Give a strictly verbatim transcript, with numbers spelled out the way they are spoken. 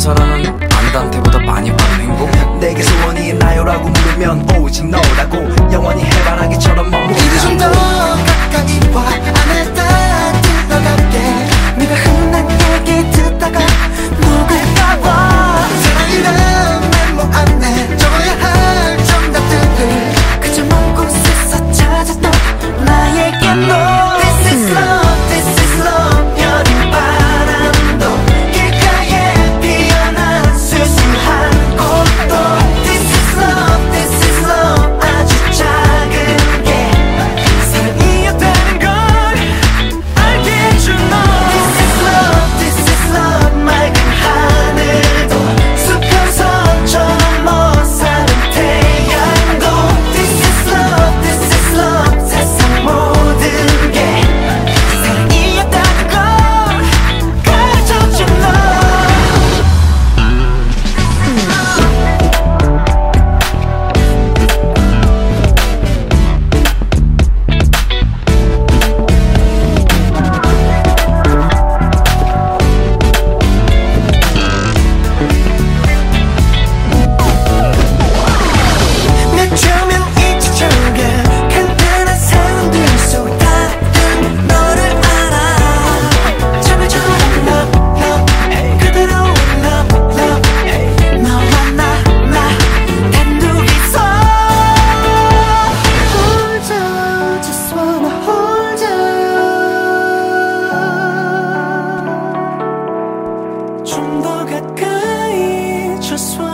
사람은 안단테보다 많이 받는 행복? 내게 소원이 있나요? 라고 물으면 오직 너라고 영원히 해바라기처럼 머무르고 좀 더 가까이 와 안에 따뜻하게 네가 흔한 얘기 듣다가 녹을까봐 사랑이란 메모 안에 적어야 할 정답들을 그저 먼 곳에서 찾았던 나에게로 This is love, this is love 여린 바람도 길가에 피어난 수수한 꽃도 This is love, this is love 아주 작은 게 사랑이었다는 걸 알게 해준 너 This is love, this is love 맑은 하늘도 수평선처럼 멋사는 태양도 This is love, this is love 세상 모든 게 사랑이었다는 걸 가르쳐준 너 맺혀면 잊혀져가 간단한 사운드 속 다른 너를 알아 잠을처럼 love love 그대로 love love 너와 나 나 단둘이서 hold you just wanna hold you 좀 더 가까이 just wanna